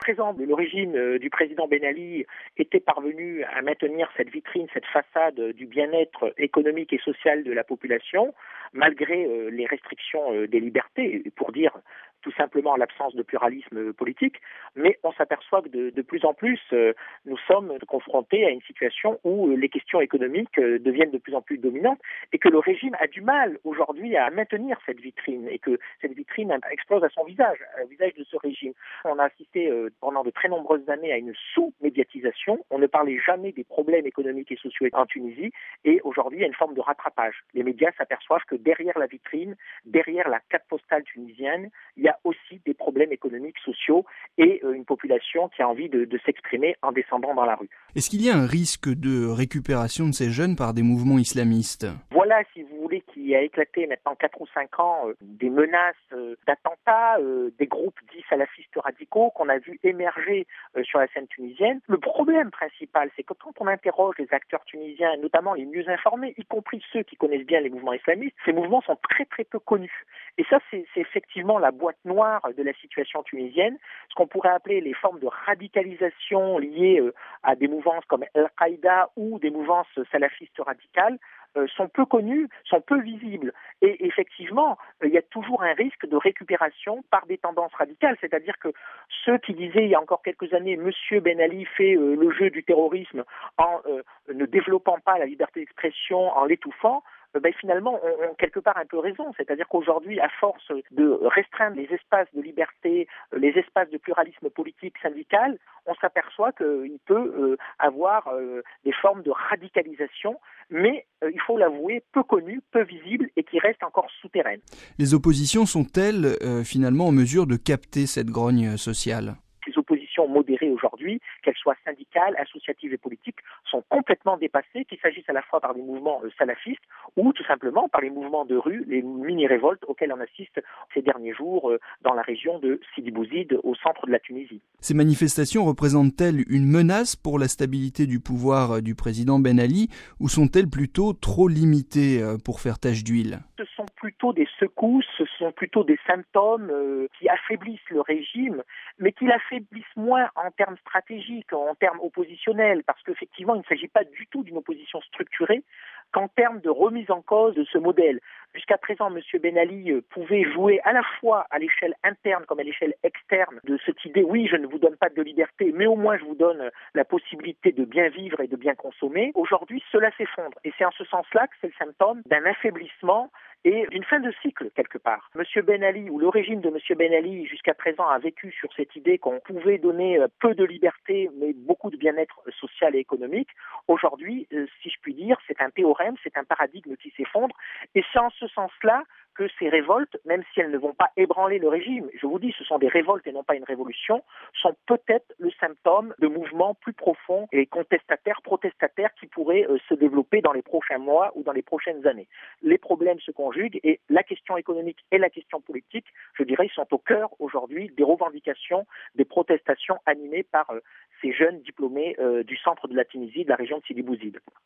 présent, le régime du président Ben Ali était parvenu à maintenir cette vitrine, cette façade du bien-être économique et social de la population, malgré les restrictions des libertés, pour dire tout simplement l'absence de pluralisme politique, mais on s'aperçoit que de plus en plus, nous sommes confrontés à une situation où les questions économiques deviennent de plus en plus dominantes et que le régime a du mal aujourd'hui à maintenir cette vitrine et que cette vitrine explose à son visage, au visage de ce régime. On a assisté pendant de très nombreuses années à une sous-médiatisation. On ne parlait jamais des problèmes économiques et sociaux en Tunisie et aujourd'hui il y a une forme de rattrapage. Les médias s'aperçoivent que derrière la vitrine, derrière la carte postale tunisienne, il y a aussi des problèmes économiques, sociaux et une population qui a envie de s'exprimer en descendant dans la rue. Est-ce qu'il y a un risque de récupération de ces jeunes par des mouvements islamistes ? Voilà, si vous voulez, qui a éclaté maintenant 4 ou 5 ans, des menaces d'attentats, des groupes dits salafistes radicaux qu'on a vu émerger sur la scène tunisienne. Le problème principal, c'est que quand on interroge les acteurs tunisiens, notamment les mieux informés, y compris ceux qui connaissent bien les mouvements islamistes, ces mouvements sont très très peu connus. Et ça, c'est effectivement la boîte noire de la situation tunisienne, ce qu'on pourrait appeler les formes de radicalisation liées à des mouvances comme Al-Qaïda ou des mouvances salafistes radicales, sont peu connus, sont peu visibles. Et effectivement, il y a toujours un risque de récupération par des tendances radicales. C'est-à-dire que ceux qui disaient il y a encore quelques années, Monsieur Ben Ali fait le jeu du terrorisme en ne développant pas la liberté d'expression, en l'étouffant, finalement, ont quelque part un peu raison. C'est-à-dire qu'aujourd'hui, à force de restreindre les espaces de liberté, les espaces de pluralisme politique, syndical, on s'aperçoit qu'il peut avoir des formes de radicalisation, mais il faut l'avouer, peu connues, peu visibles et qui restent encore souterraines. Les oppositions sont-elles finalement en mesure de capter cette grogne sociale ? Les oppositions modérées aujourd'hui, qu'elles soient syndicales, associatives et politiques, sont complètement dépassées, qu'il s'agisse à la fois par des mouvements salafistes ou tout simplement par les mouvements de rue, les mini-révoltes auxquelles on assiste ces derniers jours dans la région de Sidi Bouzid, au centre de la Tunisie. Ces manifestations représentent-elles une menace pour la stabilité du pouvoir du président Ben Ali ou sont-elles plutôt trop limitées pour faire tache d'huile ? Ce sont plutôt des secousses, ce sont plutôt des symptômes qui affaiblissent le régime, mais qui l'affaiblissent moins en termes stratégiques, en termes oppositionnels, parce qu'effectivement, il ne s'agit pas du tout d'une opposition structurée, qu'en termes de remise en cause de ce modèle. Jusqu'à présent, M. Ben Ali pouvait jouer à la fois à l'échelle interne comme à l'échelle externe de cette idée, oui, je ne vous donne pas de liberté, mais au moins je vous donne la possibilité de bien vivre et de bien consommer. Aujourd'hui, cela s'effondre. Et c'est en ce sens-là que c'est le symptôme d'un affaiblissement et d'une fin de cycle, quelque part. M. Ben Ali, ou le régime de M. Ben Ali, jusqu'à présent, a vécu sur cette idée qu'on pouvait donner peu de liberté, mais beaucoup de bien-être social et économique. Aujourd'hui, si je puis dire, c'est un théorème, c'est un paradigme qui s'effondre. Et c'est en ce sens-là que ces révoltes, même si elles ne vont pas ébranler le régime, je vous dis, ce sont des révoltes et non pas une révolution, sont peut-être le symptôme de mouvements plus profonds et contestataires, protestataires qui pourraient se développer dans les prochains mois ou dans les prochaines années. Les problèmes se conjuguent et la question économique et la question politique, je dirais, sont au cœur aujourd'hui des revendications, des protestations animées par ces jeunes diplômés du centre de la Tunisie, de la région de Sidi Bouzid.